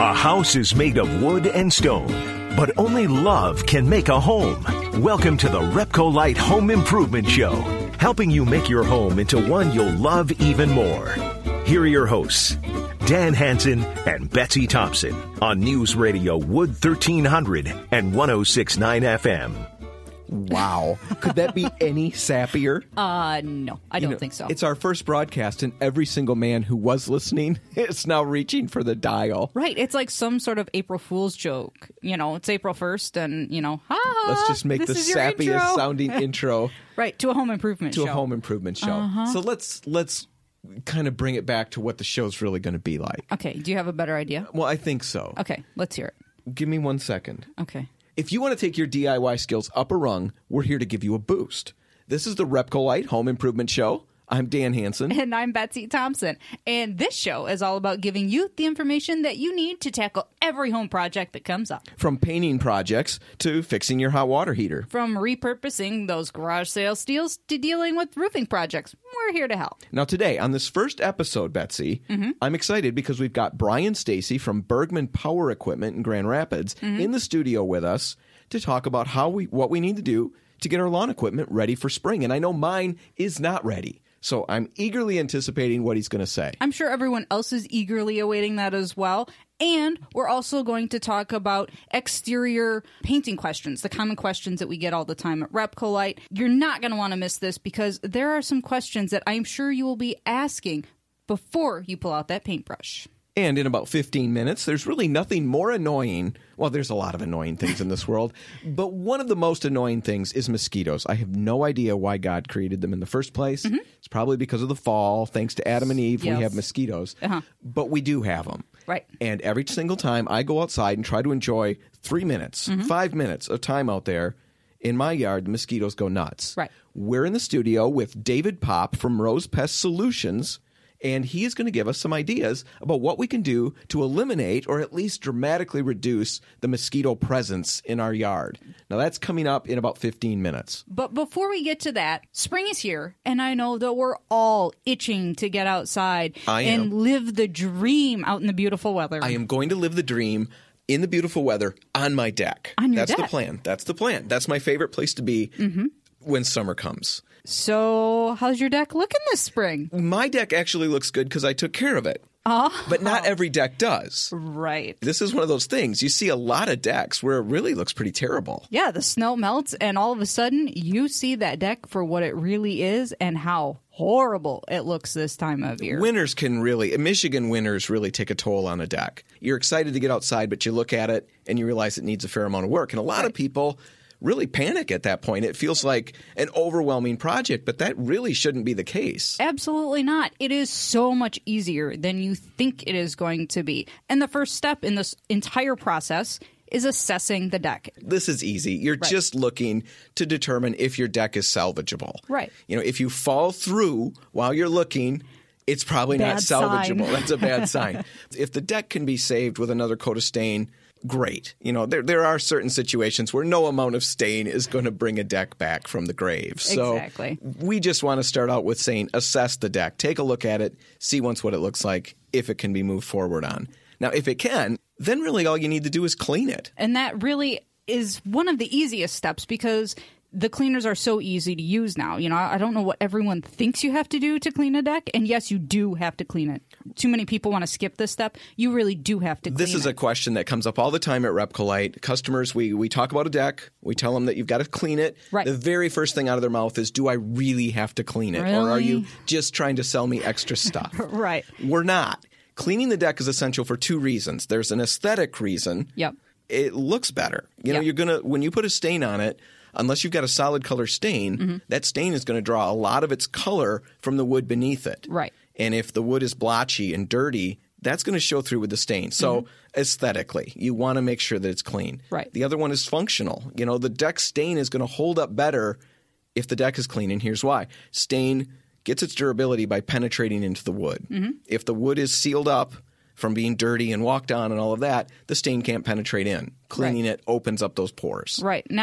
A house is made of wood and stone, but only love can make a home. Welcome to the Repcolite Home Improvement Show, helping you make your home into one you'll love even more. Here are your hosts, Dan Hansen and Betsy Thompson, on News Radio Wood 1300 and 106.9 FM. Wow. Could that be any sappier? No, I don't think so. It's our first broadcast, and every single man who was listening is now reaching for the dial. Right. It's like some sort of April Fool's joke. You know, it's April 1st, and, ha! Let's just make the sappiest sounding intro. Right, to a home improvement show. To a home improvement show. Uh-huh. So let's kind of bring it back to what the show's really going to be like. Okay. Do you have a better idea? Well, I think so. Okay. Let's hear it. Give me 1 second. Okay. If you want to take your DIY skills up a rung, we're here to give you a boost. This is the Repcolite Home Improvement Show. I'm Dan Hansen. And I'm Betsy Thompson. And this show is all about giving you the information that you need to tackle every home project that comes up. From painting projects to fixing your hot water heater. From repurposing those garage sale steals to dealing with roofing projects. We're here to help. Now today, on this first episode, Betsy, I'm excited because we've got Brian Stacy from Bergman Power Equipment in Grand Rapids in the studio with us to talk about what we need to do to get our lawn equipment ready for spring. And I know mine is not ready. So I'm eagerly anticipating what he's going to say. I'm sure everyone else is eagerly awaiting that as well. And we're also going to talk about exterior painting questions, the common questions that we get all the time at Repcolite. You're not going to want to miss this because there are some questions that I'm sure you will be asking before you pull out that paintbrush. And in about 15 minutes, there's really nothing more annoying. Well, there's a lot of annoying things in this world, but one of the most annoying things is mosquitoes. I have no idea why God created them in the first place. It's probably because of the fall. Thanks to Adam and Eve, we have mosquitoes. But we do have them. Right. And every single time I go outside and try to enjoy 3 minutes, 5 minutes of time out there, in my yard, the mosquitoes go nuts. Right. We're in the studio with David Popp from Rose Pest Solutions, and he is going to give us some ideas about what we can do to eliminate or at least dramatically reduce the mosquito presence in our yard. Now, that's coming up in about 15 minutes. But before we get to that, spring is here, and I know that we're all itching to get outside and live the dream out in the beautiful weather. I am going to live the dream in the beautiful weather on my deck. On your deck. That's the plan. That's my favorite place to be when summer comes. So how's your deck looking this spring? My deck actually looks good because I took care of it. But not every deck does. Right. This is one of those things. You see a lot of decks where it really looks pretty terrible. Yeah, the snow melts, and all of a sudden, you see that deck for what it really is and how horrible it looks this time of year. Michigan winters really take a toll on a deck. You're excited to get outside, but you look at it and you realize it needs a fair amount of work. And a lot of people really panic at that point. It feels like an overwhelming project, but that really shouldn't be the case. Absolutely not. It is so much easier than you think it is going to be. And the first step in this entire process is assessing the deck. This is easy. You're just looking to determine if your deck is salvageable. Right. If you fall through while you're looking, it's probably not salvageable. That's a bad sign. If the deck can be saved with another coat of stain, great. There are certain situations where no amount of stain is going to bring a deck back from the grave. So exactly. We just want to start out with saying assess the deck. Take a look at it. See once what it looks like, if it can be moved forward on. Now, if it can, then really all you need to do is clean it. And that really is one of the easiest steps because the cleaners are so easy to use now. I don't know what everyone thinks you have to do to clean a deck. And yes, you do have to clean it. Too many people want to skip this step. You really do have to clean it. This is a question that comes up all the time at Repcolite. Customers, we talk about a deck. We tell them that you've got to clean it. Right. The very first thing out of their mouth is, do I really have to clean it? Really? Or are you just trying to sell me extra stuff? Right. We're not. Cleaning the deck is essential for two reasons. There's an aesthetic reason. Yep. It looks better. You're going to, when you put a stain on it, unless you've got a solid color stain, that stain is going to draw a lot of its color from the wood beneath it. Right. And if the wood is blotchy and dirty, that's going to show through with the stain. So aesthetically, you want to make sure that it's clean. Right. The other one is functional. The deck stain is going to hold up better if the deck is clean, and here's why. Stain gets its durability by penetrating into the wood. If the wood is sealed up from being dirty and walked on and all of that, the stain can't penetrate in. Cleaning it opens up those pores. Right. Now,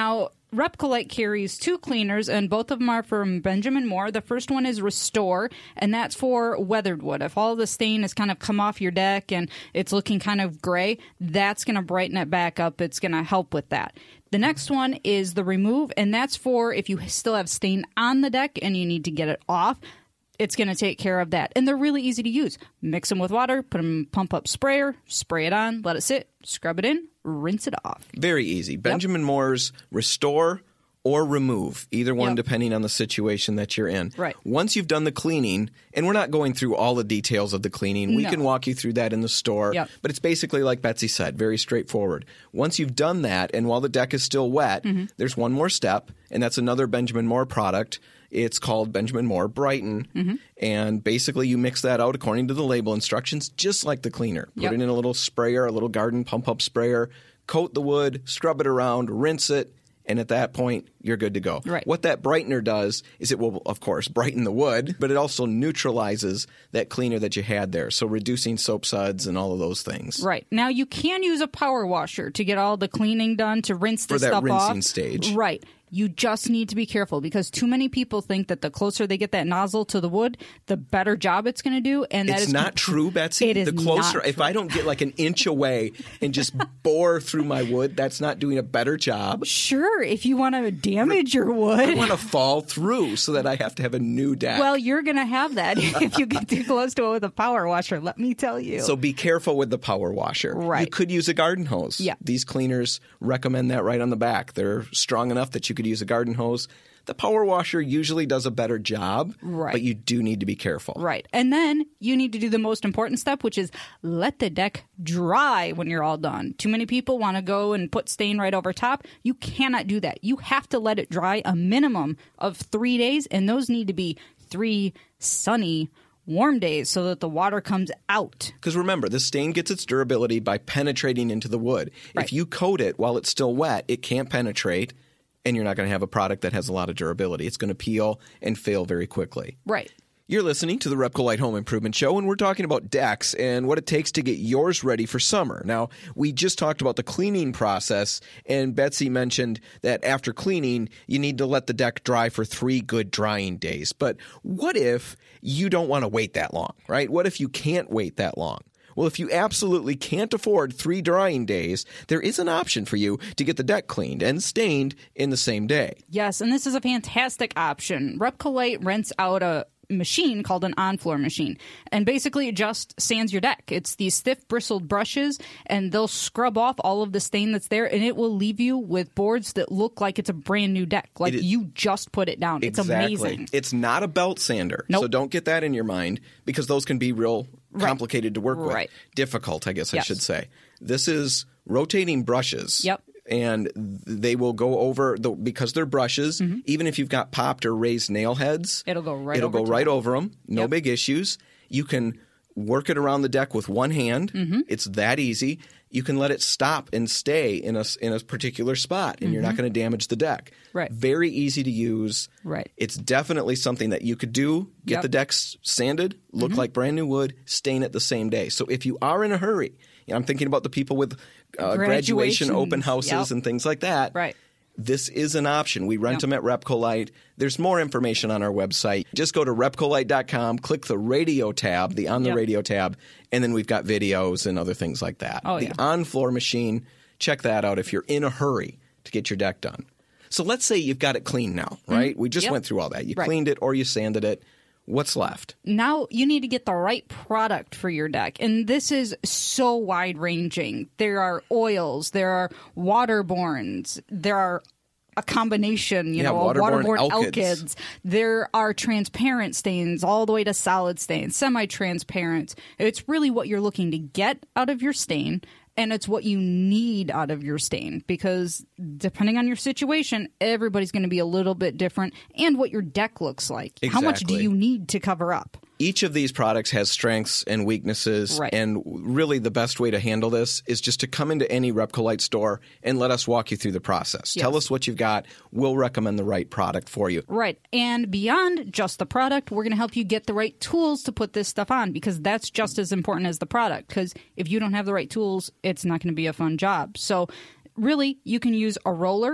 Repcolite carries 2 cleaners, and both of them are from Benjamin Moore. The first one is Restore, and that's for weathered wood. If all the stain has kind of come off your deck and it's looking kind of gray, that's going to brighten it back up. It's going to help with that. The next one is the Remove, and that's for if you still have stain on the deck and you need to get it off. It's going to take care of that. And they're really easy to use. Mix them with water, put them in pump-up sprayer, spray it on, let it sit, scrub it in, rinse it off. Very easy. Benjamin Moore's Restore or Remove, either one depending on the situation that you're in. Right. Once you've done the cleaning, and we're not going through all the details of the cleaning, we can walk you through that in the store, but it's basically like Betsy said, very straightforward. Once you've done that, and while the deck is still wet, there's one more step, and that's another Benjamin Moore product. It's called Benjamin Moore Brighten, and basically you mix that out according to the label instructions, just like the cleaner. Put it in a little sprayer, a little garden pump-up sprayer, coat the wood, scrub it around, rinse it, and at that point, you're good to go. Right. What that brightener does is it will, of course, brighten the wood, but it also neutralizes that cleaner that you had there, so reducing soap suds and all of those things. Right. Now, you can use a power washer to get all the cleaning done, to rinse the stuff off. For that rinsing stage. Right. You just need to be careful because too many people think that the closer they get that nozzle to the wood, the better job it's going to do. And that it's is not true, Betsy. It is the closer, not true. If I don't get like an inch away and just bore through my wood, that's not doing a better job. Sure, if you want to damage your wood. I want to fall through so that I have to have a new deck. Well, you're going to have that if you get too close to it with a power washer, let me tell you. So be careful with the power washer. Right. You could use a garden hose. Yeah. These cleaners recommend that right on the back. They're strong enough that you could use a garden hose. The power washer usually does a better job, but you do need to be careful. Right. And then you need to do the most important step, which is let the deck dry when you're all done. Too many people want to go and put stain right over top. You cannot do that. You have to let it dry a minimum of 3 days, and those need to be 3 sunny, warm days so that the water comes out. Because remember, the stain gets its durability by penetrating into the wood. Right. If you coat it while it's still wet, it can't penetrate, and you're not going to have a product that has a lot of durability. It's going to peel and fail very quickly. Right. You're listening to the Repcolite Home Improvement Show, and we're talking about decks and what it takes to get yours ready for summer. Now, we just talked about the cleaning process, and Betsy mentioned that after cleaning, you need to let the deck dry for 3 good drying days. But what if you don't want to wait that long, right? What if you can't wait that long? Well, if you absolutely can't afford 3 drying days, there is an option for you to get the deck cleaned and stained in the same day. Yes, and this is a fantastic option. Repcolite rents out a machine called an on-floor machine, and basically it just sands your deck. It's these stiff bristled brushes, and they'll scrub off all of the stain that's there, and it will leave you with boards that look like it's a brand new deck, like you just put it down. Exactly. It's amazing. It's not a belt sander, so don't get that in your mind, because those can be real complicated to work with. Right. Difficult, I guess I should say. This is rotating brushes. Yep. And they will go over, because they're brushes, even if you've got popped or raised nail heads, it'll go right over them. No big issues. You can work it around the deck with one hand. It's that easy. You can let it stop and stay in a particular spot, and you're not going to damage the deck. Right. Very easy to use. Right. It's definitely something that you could do. Get the decks sanded, look like brand new wood, stain it the same day. So if you are in a hurry, I'm thinking about the people with graduation open houses and things like that. Right. This is an option. We rent them at Repcolite. There's more information on our website. Just go to repcolite.com, click the radio tab, the On the Radio tab, and then we've got videos and other things like that. The on-floor machine, check that out if you're in a hurry to get your deck done. So let's say you've got it clean now, right? We just went through all that. You cleaned it or you sanded it. What's left? Now you need to get the right product for your deck. And this is so wide-ranging. There are oils. There are waterborns. There are a combination, waterborne alkyds. There are transparent stains all the way to solid stains, semi-transparent. It's really what you're looking to get out of your stain, and it's what you need out of your stain, because depending on your situation, everybody's going to be a little bit different, and what your deck looks like. Exactly. How much do you need to cover up? Each of these products has strengths and weaknesses, and really the best way to handle this is just to come into any Repcolite store and let us walk you through the process. Tell us what you've got. We'll recommend the right product for you. Right. And beyond just the product, we're going to help you get the right tools to put this stuff on, because that's just as important as the product. Because if you don't have the right tools, it's not going to be a fun job. So really, you can use a roller,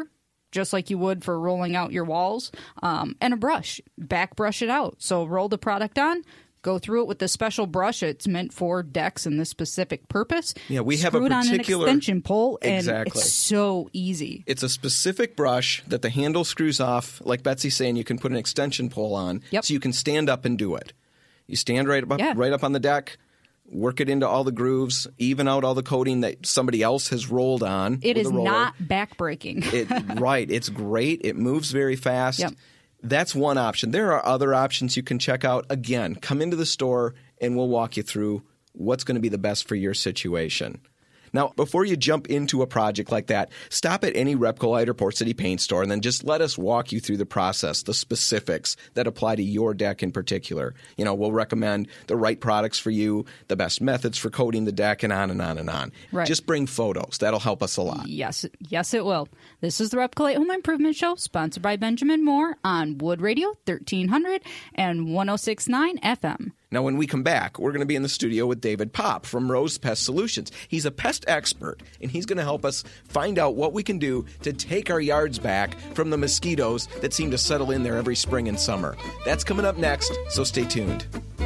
just like you would for rolling out your walls, and a brush. Back brush it out. So roll the product on, go through it with this special brush. It's meant for decks and this specific purpose. Yeah, we have a Screw it on an particular extension pole, and Exactly. it's so easy. It's a specific brush that the handle screws off. Like Betsy's saying, you can put an extension pole on, Yep. so you can stand up and do it. You stand right up, Yeah. right up on the deck, work it into all the grooves, even out all the coating that somebody else has rolled on. It with is a roller. not backbreaking. Right. It's great. It moves very fast. Yep. That's one option. There are other options you can check out. Again, come into the store and we'll walk you through what's going to be the best for your situation. Now, before you jump into a project like that, stop at any Repcolite or Port City paint store and then just let us walk you through the process, the specifics that apply to your deck in particular. You know, we'll recommend the right products for you, the best methods for coating the deck, and on and on and on. Right. Just bring photos. That'll help us a lot. Yes, it will. This is the Repcolite Home Improvement Show, sponsored by Benjamin Moore on Wood Radio 1300 and 106.9 FM. Now, when we come back, we're going to be in the studio with David Popp from Rose Pest Solutions. He's a pest expert, and he's going to help us find out what we can do to take our yards back from the mosquitoes that seem to settle in there every spring and summer. That's coming up next, so stay tuned.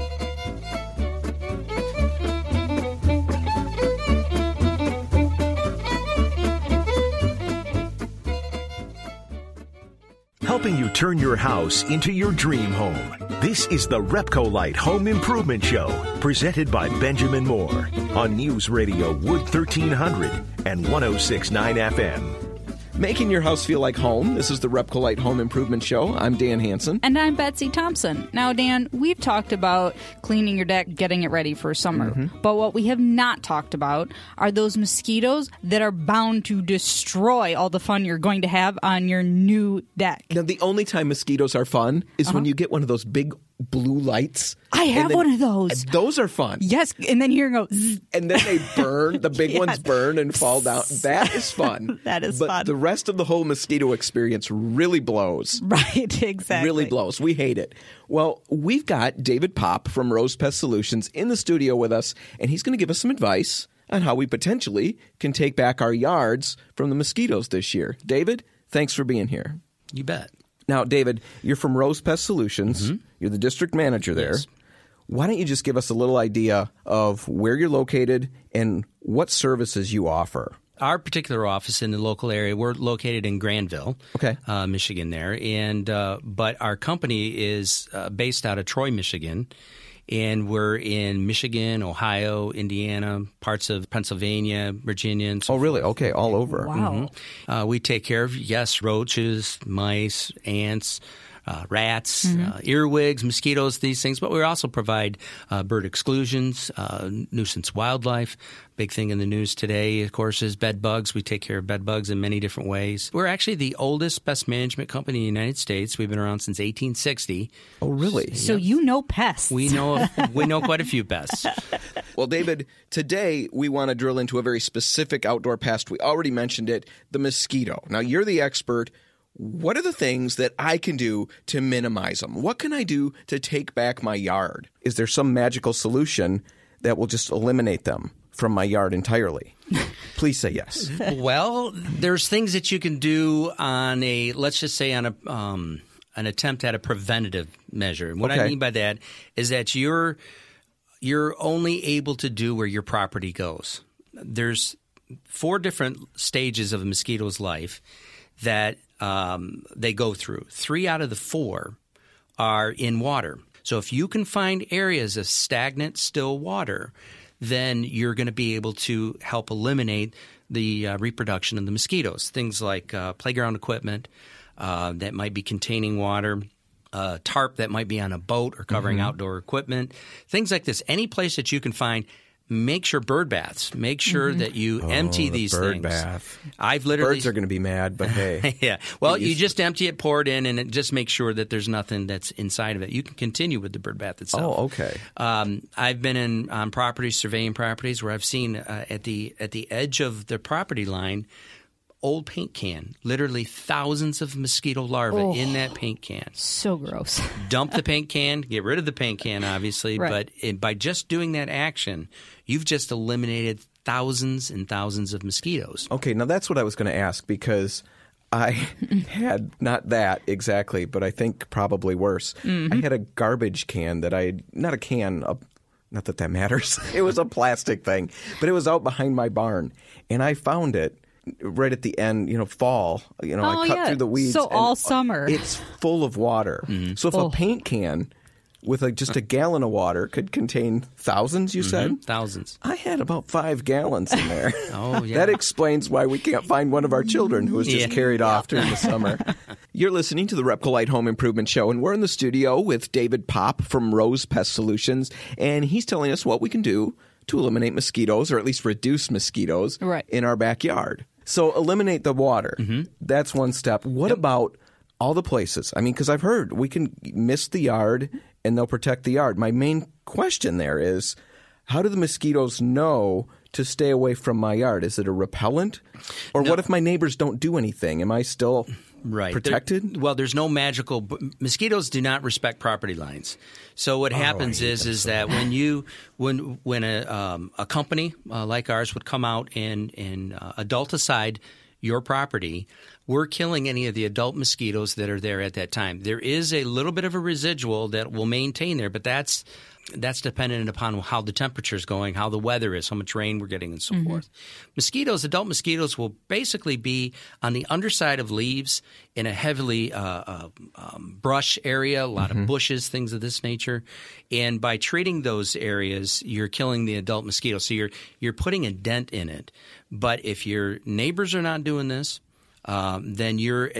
Helping you turn your house into your dream home. This is the Repcolite Home Improvement Show, presented by Benjamin Moore on News Radio Wood 1300 and 106.9 FM. Making your house feel like home. This is the Repcolite Home Improvement Show. I'm Dan Hansen. And I'm Betsy Thompson. Now, Dan, we've talked about cleaning your deck, getting it ready for summer. But what we have not talked about are those mosquitoes that are bound to destroy all the fun you're going to have on your new deck. Now, the only time mosquitoes are fun is when you get one of those big blue lights. I have and then- one of those. Those are fun. Yes, and then here you go. Zzz. And then they burn. The big ones Yes. burn and fall down. That is fun. That is but fun. The rest of the whole mosquito experience really blows. Right, exactly. Really blows. We hate it. Well, we've got David Popp from Rose Pest Solutions in the studio with us, and he's going to give us some advice on how we potentially can take back our yards from the mosquitoes this year. David, thanks for being here. You bet. Now, David, you're from Rose Pest Solutions. You're the district manager there. Yes. Why don't you just give us a little idea of where you're located and what services you offer? Our particular office in the local area, we're located in Granville, Okay. Michigan there. And but our company is based out of Troy, Michigan. And we're in Michigan, Ohio, Indiana, parts of Pennsylvania, Virginia. And so Oh, really? Okay, all over. Wow. we take care of, yes, roaches, mice, ants, rats, earwigs, mosquitoes, these things. But we also provide bird exclusions, nuisance wildlife. Big thing in the news today, of course, is bed bugs. We take care of bed bugs in many different ways. We're actually the oldest pest management company in the United States. We've been around since 1860. Oh, really? So you know pests. We know quite a few pests. Well, David, today we want to drill into a very specific outdoor pest. We already mentioned it, the mosquito. Now, you're the expert. What are the things that I can do to minimize them? What can I do to take back my yard? Is there some magical solution that will just eliminate them from my yard entirely? Please say yes. Well, there's things that you can do on a, let's just say on a an attempt at a preventative measure. And what I Okay. mean by that is that you're only able to do where your property goes. There's 4 different stages of a mosquito's life that they go through. 3 out of the 4 are in water. So if you can find areas of stagnant, still water, then you're going to be able to help eliminate the reproduction of the mosquitoes. Things like playground equipment that might be containing water, tarp that might be on a boat or covering outdoor equipment, things like this. Any place that you can find. Make sure bird baths. Make sure that you empty these bird things. bath. I've literally Birds are going to be mad, but hey. yeah. Well, you just empty it, pour it in, and it just make sure that there's nothing that's inside of it. You can continue with the bird bath itself. Oh, okay. I've been on properties, surveying properties, where I've seen at the edge of the property line, old paint can, literally thousands of mosquito larvae in that paint can. So gross. Dump the paint can, get rid of the paint can, obviously, Right. but by just doing that action, you've just eliminated thousands and thousands of mosquitoes. Okay, now that's what I was going to ask because I had not that exactly, but I think probably worse. I had a garbage can that not a can, not that matters. It was a plastic thing, but it was out behind my barn, and I found it right at the end, fall. I cut through the weeds. So all summer. It's full of water. So if a paint can with just a gallon of water could contain thousands, you said? Thousands. I had about 5 gallons in there. Oh, yeah. That explains why we can't find one of our children who was just carried off during the summer. You're listening to the Repcolite Home Improvement Show, and we're in the studio with David Popp from Rose Pest Solutions, and he's telling us what we can do to eliminate mosquitoes, or at least reduce mosquitoes, in our backyard. So eliminate the water. That's one step. What about all the places? I mean, because I've heard we can mist the yard and they'll protect the yard. My main question there is, how do the mosquitoes know to stay away from my yard? Is it a repellent? Or what if my neighbors don't do anything? Am I still protected? There's no magical – mosquitoes do not respect property lines. So what happens is that when a company like ours would come out and adulticide your property, we're killing any of the adult mosquitoes that are there at that time. There is a little bit of a residual that will maintain there, but that's dependent upon how the temperature is going, how the weather is, how much rain we're getting, and so forth. Adult mosquitoes will basically be on the underside of leaves in a heavily brush area, a lot of bushes, things of this nature. And by treating those areas, you're killing the adult mosquitoes. So you're putting a dent in it. But if your neighbors are not doing this, then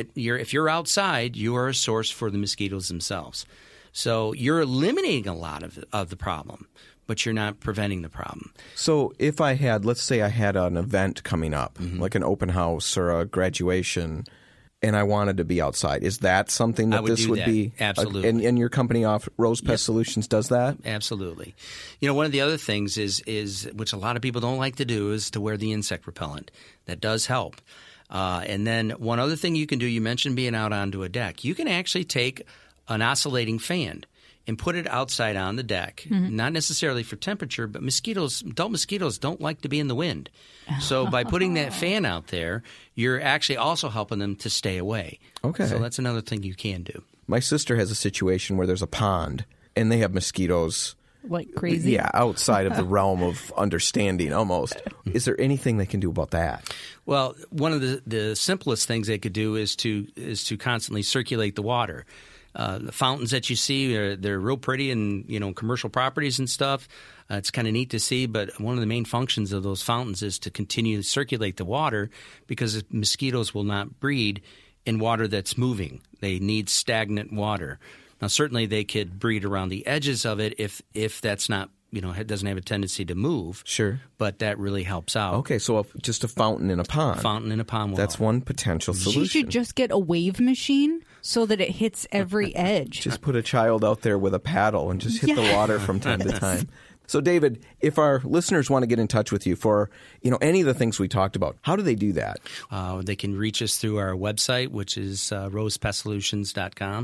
if you're outside, you are a source for the mosquitoes themselves. So you're eliminating a lot of the problem, but you're not preventing the problem. So if let's say I had an event coming up, like an open house or a graduation, and I wanted to be outside, is that something that this would be? Absolutely. And your company, Rose Pest Solutions, does that? Absolutely. One of the other things is which a lot of people don't like to do, is to wear the insect repellent. That does help. And then one other thing you can do, you mentioned being out onto a deck. You can actually take an oscillating fan and put it outside on the deck, not necessarily for temperature, but adult mosquitoes don't like to be in the wind. So by putting that fan out there, you're actually also helping them to stay away. Okay. So that's another thing you can do. My sister has a situation where there's a pond, and they have mosquitoes. Like crazy? Yeah, outside of the realm of understanding almost. Is there anything they can do about that? Well, one of the simplest things they could do is to constantly circulate the water. The fountains that you see, they're real pretty in commercial properties and stuff. It's kind of neat to see, but one of the main functions of those fountains is to continue to circulate the water, because mosquitoes will not breed in water that's moving. They need stagnant water. Now, certainly they could breed around the edges of it if that's not, it doesn't have a tendency to move. Sure. But that really helps out. Okay, so just a fountain in a pond. Fountain in a pond. That's one potential solution. She should just get a wave machine so that it hits every edge. Just put a child out there with a paddle and just hit the water from time to time. So, David, if our listeners want to get in touch with you for any of the things we talked about, how do they do that? They can reach us through our website, which is rosepestsolutions.com.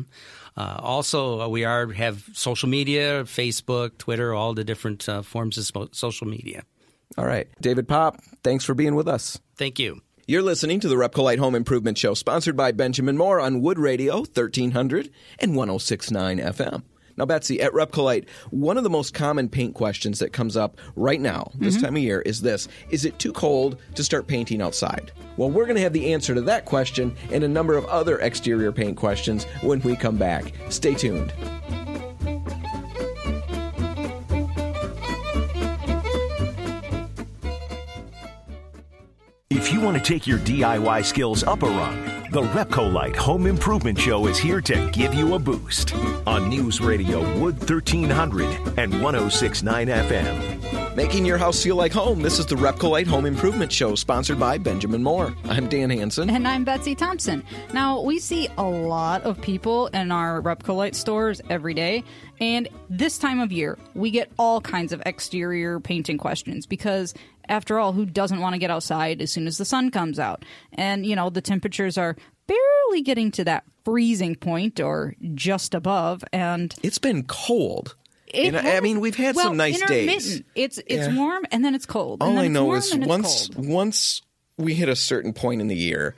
Also, we have social media, Facebook, Twitter, all the different forms of social media. All right. David Popp, thanks for being with us. Thank you. You're listening to the Repcolite Home Improvement Show, sponsored by Benjamin Moore on Wood Radio, 1300 and 106.9 FM. Now, Betsy, at Repcolite, one of the most common paint questions that comes up right now, this time of year, is this: is it too cold to start painting outside? Well, we're going to have the answer to that question and a number of other exterior paint questions when we come back. Stay tuned. If you want to take your DIY skills up a rung, the Repcolite Home Improvement Show is here to give you a boost on News Radio Wood 1300 and 106.9 FM. Making your house feel like home, this is the Repcolite Home Improvement Show, sponsored by Benjamin Moore. I'm Dan Hansen. And I'm Betsy Thompson. Now, we see a lot of people in our Repcolite stores every day, and this time of year, we get all kinds of exterior painting questions because, after all, who doesn't want to get outside as soon as the sun comes out? And, the temperatures are barely getting to that freezing point or just above, and it's been cold. We've had some nice days. It's warm and then it's cold. All I know is once we hit a certain point in the year,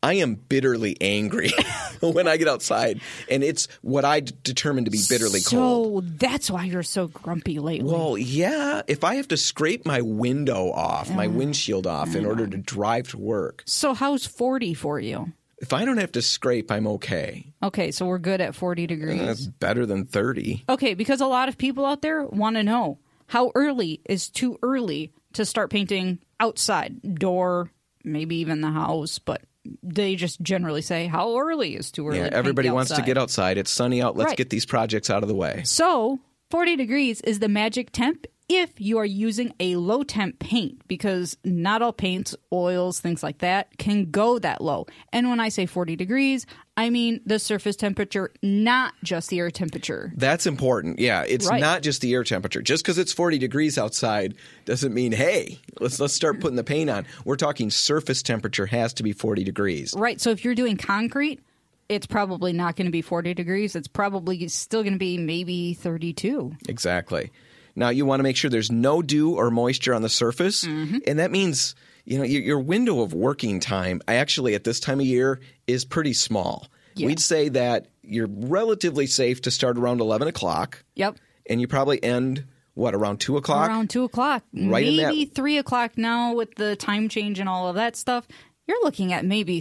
I am bitterly angry when I get outside, and it's what I determine to be bitterly cold. So that's why you're so grumpy lately. Well, yeah. If I have to scrape my window off, my windshield off in order to drive to work. So how's 40 for you? If I don't have to scrape, I'm okay. Okay, so we're good at 40 degrees. That's better than 30. Okay, because a lot of people out there want to know how early is too early to start painting outside, door, maybe even the house, but they just generally say how early is too early. Yeah, to everybody paint wants to get outside. It's sunny out. Let's get these projects out of the way. So 40 degrees is the magic temp if you are using a low temp paint, because not all paints, oils, things like that can go that low. And when I say 40 degrees, I mean the surface temperature, not just the air temperature. That's important. Yeah, it's not just the air temperature. Just because it's 40 degrees outside doesn't mean, hey, let's start putting the paint on. We're talking surface temperature has to be 40 degrees. Right. So if you're doing concrete, it's probably not going to be 40 degrees. It's probably still going to be maybe 32. Exactly. Now, you want to make sure there's no dew or moisture on the surface. And that means, your window of working time, actually at this time of year, is pretty small. Yeah. We'd say that you're relatively safe to start around 11 o'clock. Yep. And you probably end, around 2 o'clock? Around 2 o'clock. Right, maybe 3 o'clock now with the time change and all of that stuff. You're looking at maybe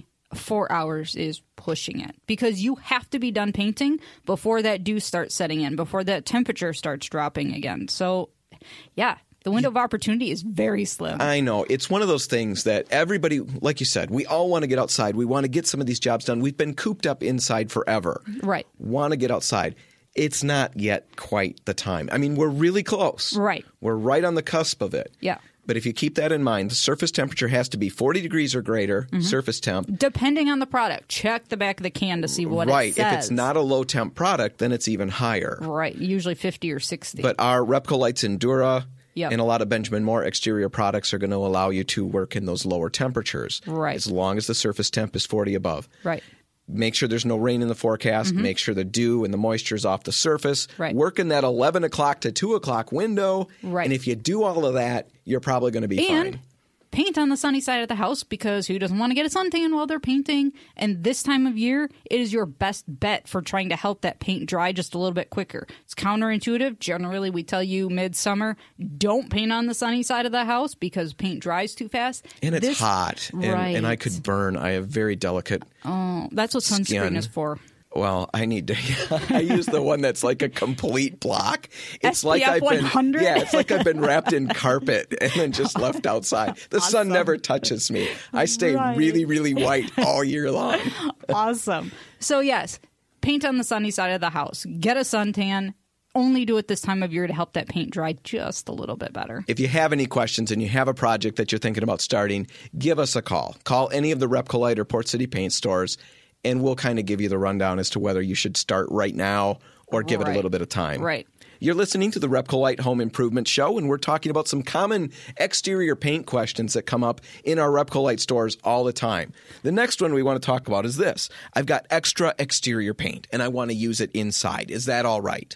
4 hours is pushing it, because you have to be done painting before that dew starts setting in, before that temperature starts dropping again. So, yeah, the window of opportunity is very slim. I know. It's one of those things that everybody, like you said, we all want to get outside. We want to get some of these jobs done. We've been cooped up inside forever. Right. Want to get outside. It's not yet quite the time. I mean, we're really close. Right. We're right on the cusp of it. Yeah. But if you keep that in mind, the surface temperature has to be 40 degrees or greater, surface temp. Depending on the product. Check the back of the can to see what it says. Right. If it's not a low temp product, then it's even higher. Right. Usually 50 or 60. But our Repco Lights Endura and a lot of Benjamin Moore exterior products are going to allow you to work in those lower temperatures. Right. As long as the surface temp is 40 above. Right. Make sure there's no rain in the forecast. Make sure the dew and the moisture is off the surface. Right. Work in that 11 o'clock to 2 o'clock window. Right. And if you do all of that, you're probably going to be fine. Paint on the sunny side of the house, because who doesn't want to get a suntan while they're painting? And this time of year, it is your best bet for trying to help that paint dry just a little bit quicker. It's counterintuitive. Generally, we tell you midsummer, don't paint on the sunny side of the house because paint dries too fast. And it's hot. And I could burn. I have very delicate that's what sunscreen skin is for. Well, I need to. I use the one that's like a complete block. It's SPF like I've 100? been. Yeah, it's like I've been wrapped in carpet and then just left outside. The sun never touches me. I stay really, really white all year long. Awesome. So yes, paint on the sunny side of the house. Get a suntan. Only do it this time of year to help that paint dry just a little bit better. If you have any questions and you have a project that you're thinking about starting, give us a call. Call any of the Repco Light or Port City Paint stores, and we'll kind of give you the rundown as to whether you should start right now or give it a little bit of time. Right. You're listening to the Repco Light Home Improvement Show, and we're talking about some common exterior paint questions that come up in our Repco Light stores all the time. The next one we want to talk about is this. I've got extra exterior paint, and I want to use it inside. Is that all right?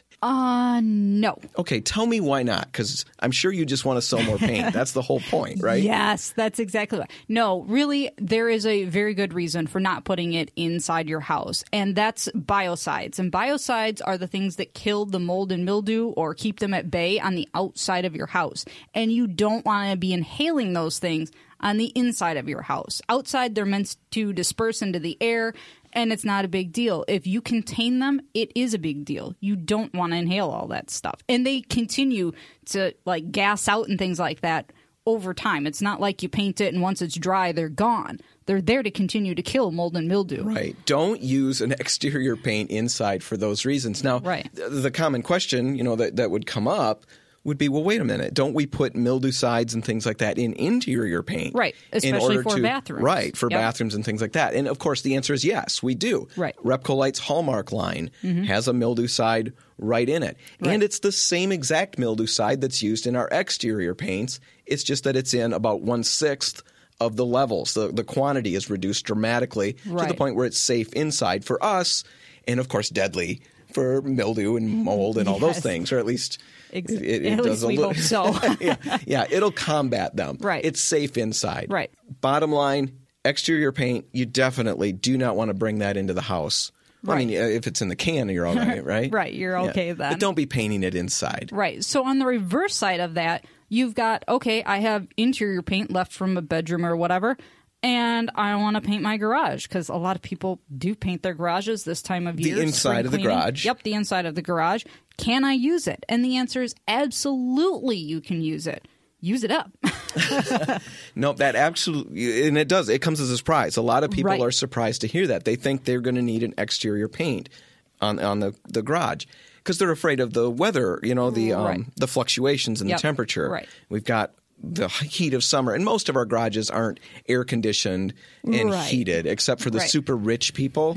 No. Okay, tell me why not, because I'm sure you just want to sell more paint. That's the whole point, right? Yes, that's exactly right. No, really, there is a very good reason for not putting it inside your house, and that's biocides. And biocides are the things that kill the mold and mildew or keep them at bay on the outside of your house. And you don't want to be inhaling those things on the inside of your house. Outside, they're meant to disperse into the air, and it's not a big deal. If you contain them, it is a big deal. You don't want to inhale all that stuff. And they continue to gas out and things like that over time. It's not like you paint it and once it's dry, they're gone. They're there to continue to kill mold and mildew. Right. Don't use an exterior paint inside for those reasons. Now, the common question, that would come up would be, well, wait a minute. Don't we put mildewcides and things like that in interior paint? Right, especially for bathrooms. Right, for bathrooms and things like that. And, of course, the answer is yes, we do. Right. Repco Light's Hallmark line has a mildewcide right in it. Right. And it's the same exact mildewcide that's used in our exterior paints. It's just that it's in about 1/6 of the levels. The quantity is reduced dramatically to the point where it's safe inside for us and, of course, deadly for mildew and mold and all those things, or at least it at does least we hope so. yeah, it'll combat them. Right. It's safe inside. Right. Bottom line, exterior paint, you definitely do not want to bring that into the house. Right. I mean, if it's in the can, you're all right, right? Right, you're okay then. But don't be painting it inside. Right. So on the reverse side of that, you've got, okay, I have interior paint left from a bedroom or whatever, and I want to paint my garage because a lot of people do paint their garages this time of year. The inside of the garage. Yep, the inside of the garage. Can I use it? And the answer is absolutely you can use it. Use it up. No, that absolutely, and it does. It comes as a surprise. A lot of people Right. are surprised to hear that. They think they're going to need an exterior paint on the garage because they're afraid of the weather, Right. the fluctuations in Yep. the temperature. Right. We've got the heat of summer, and most of our garages aren't air conditioned and Right. heated, except for the Right. super rich people.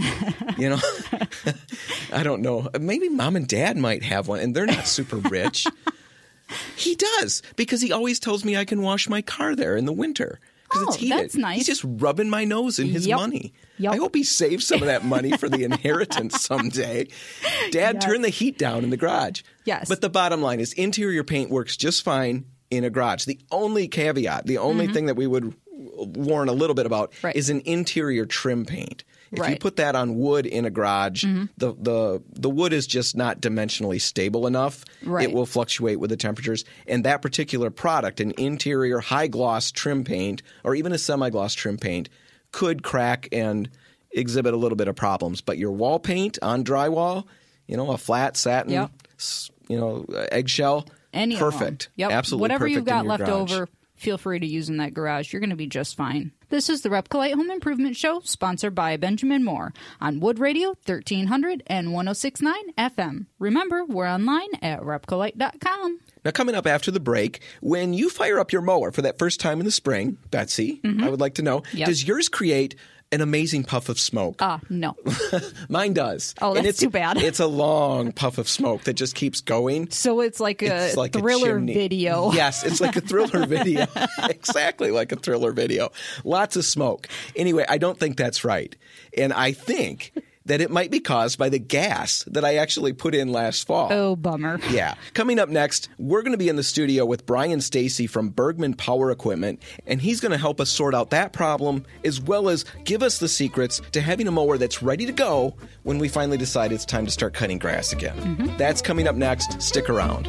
I don't know. Maybe mom and dad might have one, and they're not super rich. He does, because he always tells me I can wash my car there in the winter because it's Oh, heated. that's nice. He's just rubbing my nose in his Yep. money. Yep. I hope he saves some of that money for the inheritance someday. Dad, Yes. turn the heat down in the garage. Yes. But the bottom line is interior paint works just fine in a garage. The only caveat, the only thing that we would warn a little bit about Right. is an interior trim paint. If you Right. put that on wood in a garage, the wood is just not dimensionally stable enough. Right. It will fluctuate with the temperatures. And that particular product, an interior high gloss trim paint or even a semi-gloss trim paint, could crack and exhibit a little bit of problems. But your wall paint on drywall, a flat satin, Yep. eggshell, Any of them. perfect. Yep. Absolutely Whatever perfect you've got in your left garage. over, feel free to use in that garage. You're going to be just fine. This is the Repcolite Home Improvement Show, sponsored by Benjamin Moore on Wood Radio 1300 and 106.9 FM. Remember, we're online at repcolite.com. Now, coming up after the break, when you fire up your mower for that first time in the spring, Betsy, I would like to know, Yep. does yours create an amazing puff of smoke? No. Mine does. Oh, And that's too bad. It's a long puff of smoke that just keeps going. So it's like a It's like a thriller chimney. video. Yes, it's like a thriller video. Exactly like a thriller video. Lots of smoke. Anyway, I don't think that's right. And I think that it might be caused by the gas that I actually put in last fall. Oh, bummer. Yeah. Coming up next, we're going to be in the studio with Brian Stacy from Bergman Power Equipment, and he's going to help us sort out that problem as well as give us the secrets to having a mower that's ready to go when we finally decide it's time to start cutting grass again. That's coming up next. Stick around.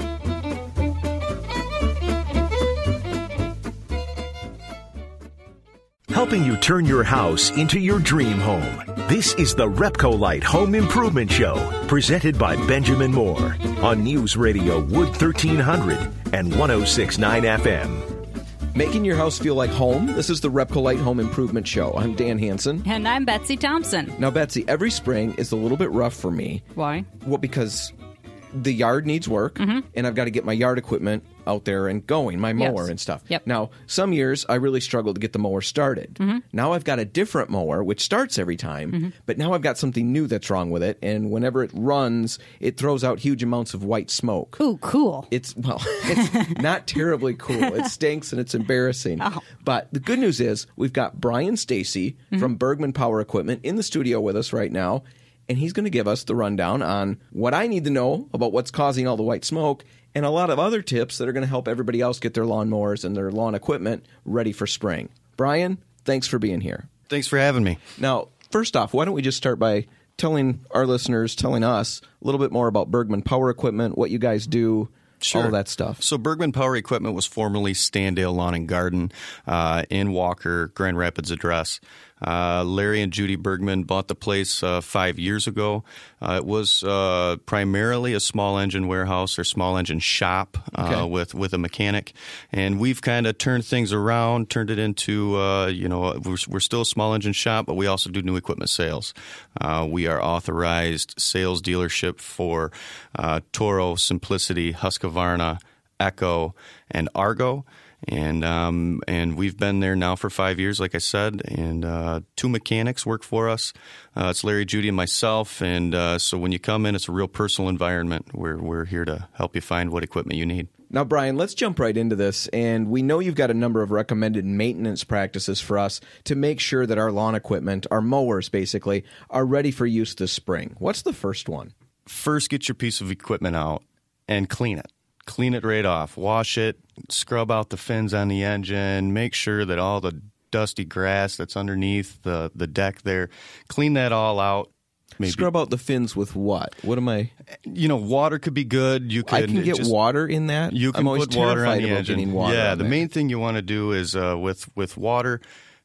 Helping you turn your house into your dream home. This is the Repcolite Home Improvement Show, presented by Benjamin Moore on News Radio Wood 1300 and 106.9 FM. Making your house feel like home. This is the Repcolite Home Improvement Show. I'm Dan Hansen. And I'm Betsy Thompson. Now, Betsy, every spring is a little bit rough for me. Why? Well, because the yard needs work, and I've got to get my yard equipment out there and going, my mower Yes. and stuff. Yep. Now, some years I really struggled to get the mower started. Now I've got a different mower, which starts every time, but now I've got something new that's wrong with it, and whenever it runs, it throws out huge amounts of white smoke. Ooh, cool. It's not terribly cool. It stinks and it's embarrassing. Oh. But the good news is we've got Brian Stacy from Bergman Power Equipment in the studio with us right now, and he's going to give us the rundown on what I need to know about what's causing all the white smoke and a lot of other tips that are going to help everybody else get their lawnmowers and their lawn equipment ready for spring. Brian, thanks for being here. Thanks for having me. Now, first off, why don't we just start by telling our listeners, telling us a little bit more about Bergman Power Equipment, what you guys do, all of that stuff. So Bergman Power Equipment was formerly Standale Lawn and Garden in Walker, Grand Rapids address. Larry and Judy Bergman bought the place 5 years ago. It was primarily a small engine warehouse or small engine shop with a mechanic, and we've kind of turned things around, turned it into we're still a small engine shop, but we also do new equipment sales. We are authorized sales dealership for Toro, Simplicity, Husqvarna, Echo, and Argo. And we've been there now for 5 years, like I said, and two mechanics work for us. It's Larry, Judy, and myself. And so when you come in, it's a real personal environment. We're here to help you find what equipment you need. Now, Brian, let's jump right into this. And we know you've got a number of recommended maintenance practices for us to make sure that our lawn equipment, our mowers basically, are ready for use this spring. What's the first one? First, get your piece of equipment out and clean it. Clean it right off. Wash it. Scrub out the fins on the engine. Make sure that all the dusty grass that's underneath the deck there. Clean that all out. Maybe. Scrub out the fins with what? What am I? Water could be good. I can get water in that? You can I'm always put water on the about engine. Getting water yeah, on the that. main thing you want to do is with water,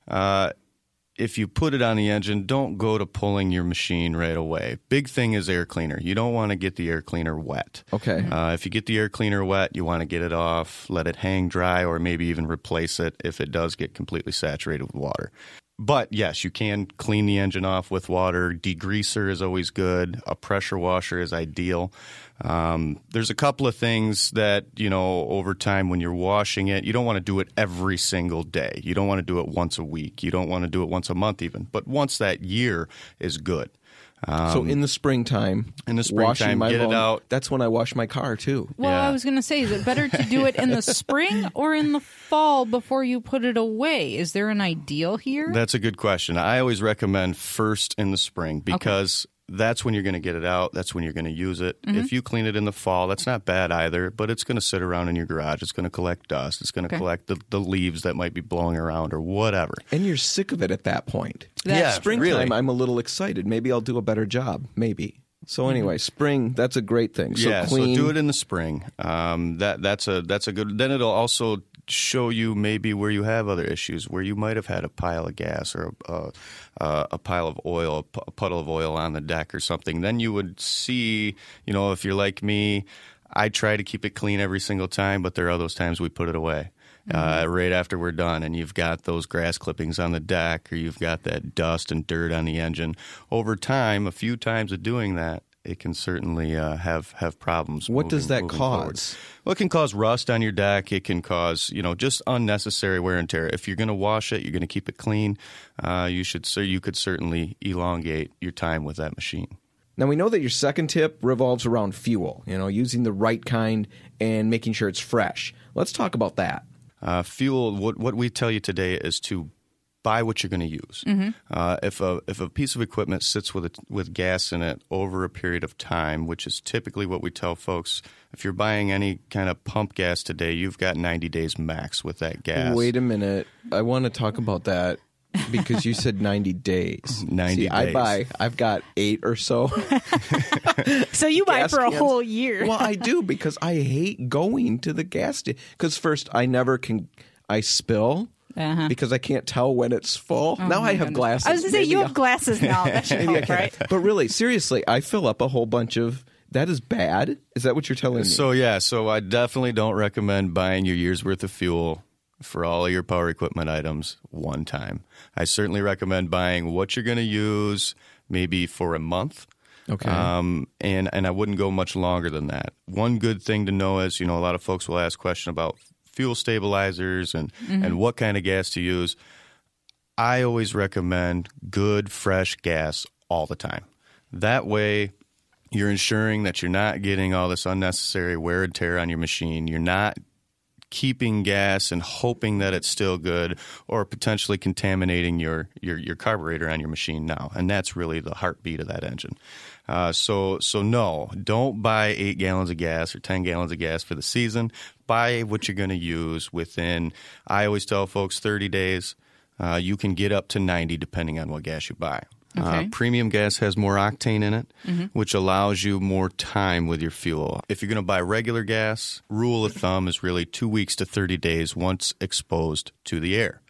if you put it on the engine, don't go to pulling your machine right away. Big thing is air cleaner. You don't want to get the air cleaner wet. Okay. If you get the air cleaner wet, you want to get it off, let it hang dry, or maybe even replace it if it does get completely saturated with water. But yes, you can clean the engine off with water. Degreaser is always good. A pressure washer is ideal. There's a couple of things that, over time when you're washing it, you don't want to do it every single day. You don't want to do it once a week. You don't want to do it once a month even. But once that year is good. So in the springtime, washing my get it out. That's when I wash my car too. Well, Yeah. I was going to say, is it better to do it in the spring or in the fall before you put it away? Is there an ideal here? That's a good question. I always recommend first in the spring because that's when you're going to get it out. That's when you're going to use it. Mm-hmm. If you clean it in the fall, that's not bad either, but it's going to sit around in your garage. It's going to collect dust. It's going to collect the leaves that might be blowing around or whatever. And you're sick of it at that point. Yeah, Springtime, really. I'm a little excited. Maybe I'll do a better job. Maybe. So anyway, spring, that's a great thing. So yeah, clean. so do it in the spring. That's a good. Then it'll also show you maybe where you have other issues, where you might have had a pile of gas or a pile of oil, a puddle of oil on the deck or something. Then you would see, if you're like me, I try to keep it clean every single time, but there are those times we put it away. Right after we're done, and you've got those grass clippings on the deck, or you've got that dust and dirt on the engine. Over time, a few times of doing that, it can certainly have problems. What does that moving cause? forward. Well, it can cause rust on your deck. It can cause, just unnecessary wear and tear. If you're going to wash it, you're going to keep it clean. You could certainly elongate your time with that machine. Now, we know that your second tip revolves around fuel, using the right kind and making sure it's fresh. Let's talk about that. Fuel, what we tell you today is to buy what you're going to use. Mm-hmm. If a piece of equipment sits with gas in it over a period of time, which is typically what we tell folks, if you're buying any kind of pump gas today, you've got 90 days max with that gas. Wait a minute. I want to talk about that because you said 90 days. 90 days. I've got 8 or so. So you buy gas for a cans. whole year. Well, I do because I hate going to the gas station. Because first, I spill because I can't tell when it's full. Now I have glasses. I was going to say, you have glasses now. That should help, right? But really, seriously, I fill up a whole bunch of. That is bad. Is that what you're telling me? So I definitely don't recommend buying your year's worth of fuel for all of your power equipment items one time. I certainly recommend buying what you're going to use maybe for a month. Okay. And I wouldn't go much longer than that. One good thing to know is, a lot of folks will ask questions about fuel stabilizers and what kind of gas to use. I always recommend good, fresh gas all the time. That way, you're ensuring that you're not getting all this unnecessary wear and tear on your machine. You're not keeping gas and hoping that it's still good, or potentially contaminating your carburetor on your machine now. And that's really the heartbeat of that engine. So no, don't buy 8 gallons of gas or 10 gallons of gas for the season. Buy what you're going to use within, I always tell folks, 30 days. You can get up to 90 depending on what gas you buy. Okay. Premium gas has more octane in it, which allows you more time with your fuel. If you're going to buy regular gas, rule of thumb is really 2 weeks to 30 days once exposed to the air.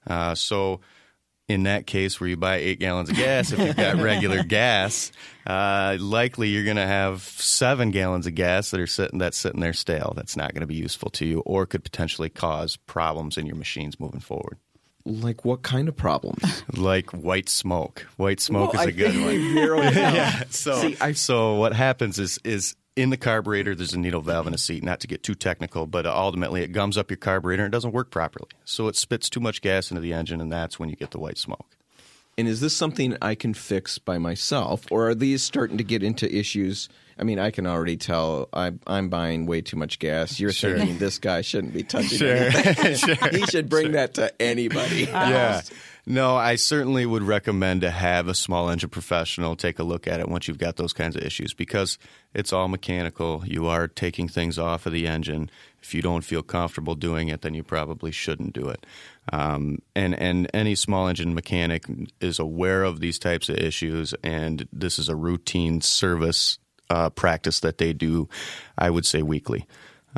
So in that case where you buy 8 gallons of gas, if you've got regular gas, likely you're going to have 7 gallons of gas that are sitting there stale. That's not going to be useful to you, or could potentially cause problems in your machines moving forward. Like what kind of problems? Like white smoke. White smoke is a good one. We've narrowed it down. Yeah. So what happens is in the carburetor, there's a needle valve in a seat. Not to get too technical, but ultimately it gums up your carburetor and it doesn't work properly. So it spits too much gas into the engine, and that's when you get the white smoke. And is this something I can fix by myself, or are these starting to get into issues? I mean, I can already tell I'm buying way too much gas. You're thinking this guy shouldn't be touching anything. He should bring that to anybody. Yeah. No, I certainly would recommend to have a small engine professional take a look at it once you've got those kinds of issues, because it's all mechanical. You are taking things off of the engine. If you don't feel comfortable doing it, then you probably shouldn't do it. And any small engine mechanic is aware of these types of issues, and this is a routine service practice that they do, I would say, weekly.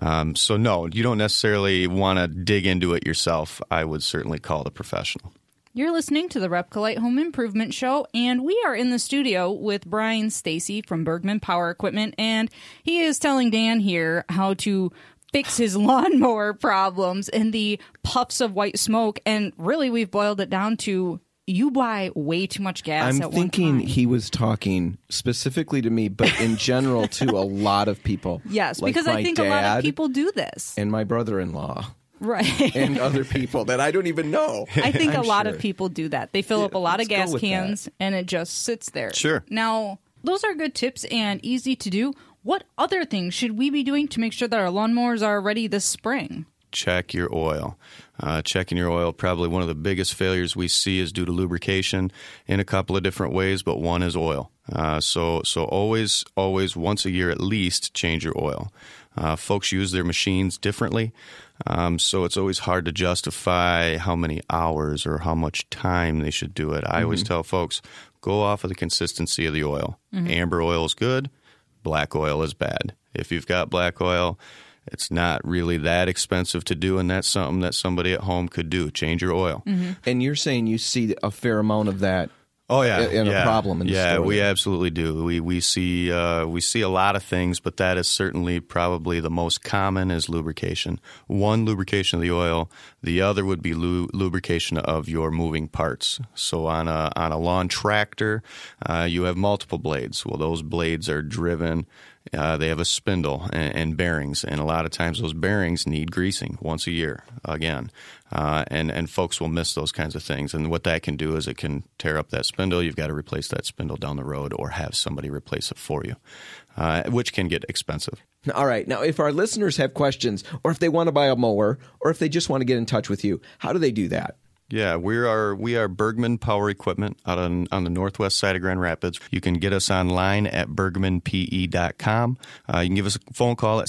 So no, you don't necessarily want to dig into it yourself. I would certainly call the professional. You're listening to the Repcolite Home Improvement Show, and we are in the studio with Brian Stacy from Bergman Power Equipment, and he is telling Dan here how to fix his lawnmower problems and the puffs of white smoke, and really we've boiled it down to you buy way too much gas I'm at thinking one time. he was talking specifically to me, but in general to a lot of people. Yes, like because my I think dad a lot of people do this. and my brother-in-law Right. and other people that I don't even know. I think I'm a lot sure. of people do that. They fill up a lot of let's go gas with cans that. and it just sits there. Sure. Now, those are good tips and easy to do. What other things should we be doing to make sure that our lawnmowers are ready this spring? Check your oil. Checking your oil, probably one of the biggest failures we see is due to lubrication in a couple of different ways, but one is oil. So always, once a year at least, change your oil. Folks use their machines differently, so it's always hard to justify how many hours or how much time they should do it. I always tell folks, go off of the consistency of the oil. Amber oil is good, black oil is bad. If you've got black oil, it's not really that expensive to do, and that's something that somebody at home could do. Change your oil. And you're saying you see a fair amount of that. Oh yeah, and a problem in the store. Yeah, we absolutely do. We see a lot of things, but that is certainly probably the most common is lubrication. One, lubrication of the oil. The other would be lubrication of your moving parts. So on a lawn tractor, you have multiple blades. Well, those blades are driven. They have a spindle and bearings, and a lot of times those bearings need greasing once a year again. And folks will miss those kinds of things. And what that can do is it can tear up that spindle. You've got to replace that spindle down the road or have somebody replace it for you, which can get expensive. All right. Now, if our listeners have questions, or if they want to buy a mower, or if they just want to get in touch with you, how do they do that? Yeah, we are Bergman Power Equipment out on the northwest side of Grand Rapids. You can get us online at bergmanpe.com. You can give us a phone call at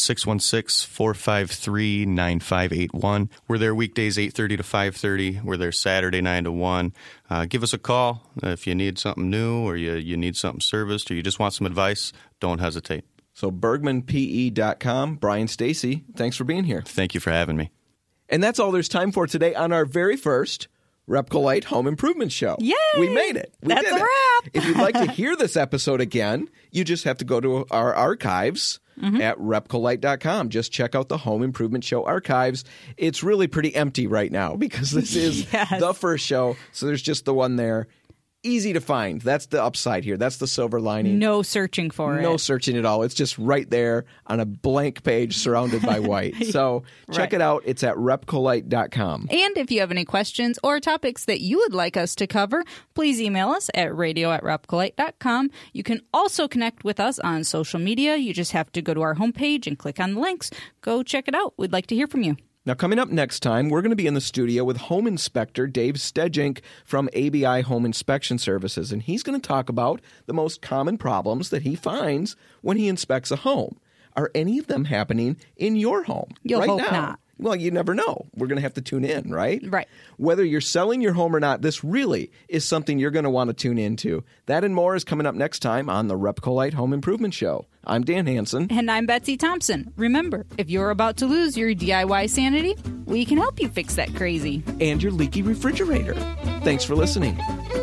616-453-9581. We're there weekdays 8:30 to 5:30. We're there Saturday 9 to 1. Give us a call if you need something new or you need something serviced or you just want some advice. Don't hesitate. So bergmanpe.com. Brian Stacy, thanks for being here. Thank you for having me. And that's all there's time for today on our very first Repcolite Home Improvement Show. Yay! We made it. We That's did a it. wrap. If you'd like to hear this episode again, you just have to go to our archives at repcolite.com. Just check out the Home Improvement Show archives. It's really pretty empty right now because this is Yes. the first show, so there's just the one there. Easy to find. That's the upside here. That's the silver lining. No searching for it. No searching at all. It's just right there on a blank page surrounded by white. So check it out. It's at repcolite.com. And if you have any questions or topics that you would like us to cover, please email us at radio@repcolite.com. You can also connect with us on social media. You just have to go to our homepage and click on the links. Go check it out. We'd like to hear from you. Now, coming up next time, we're going to be in the studio with Home Inspector Dave Stejink from ABI Home Inspection Services, and he's going to talk about the most common problems that he finds when he inspects a home. Are any of them happening in your home You'll right hope now? not. Well, you never know. We're going to have to tune in, right? Right. Whether you're selling your home or not, this really is something you're going to want to tune into. That and more is coming up next time on the Repcolite Home Improvement Show. I'm Dan Hansen. And I'm Betsy Thompson. Remember, if you're about to lose your DIY sanity, we can help you fix that crazy. And your leaky refrigerator. Thanks for listening.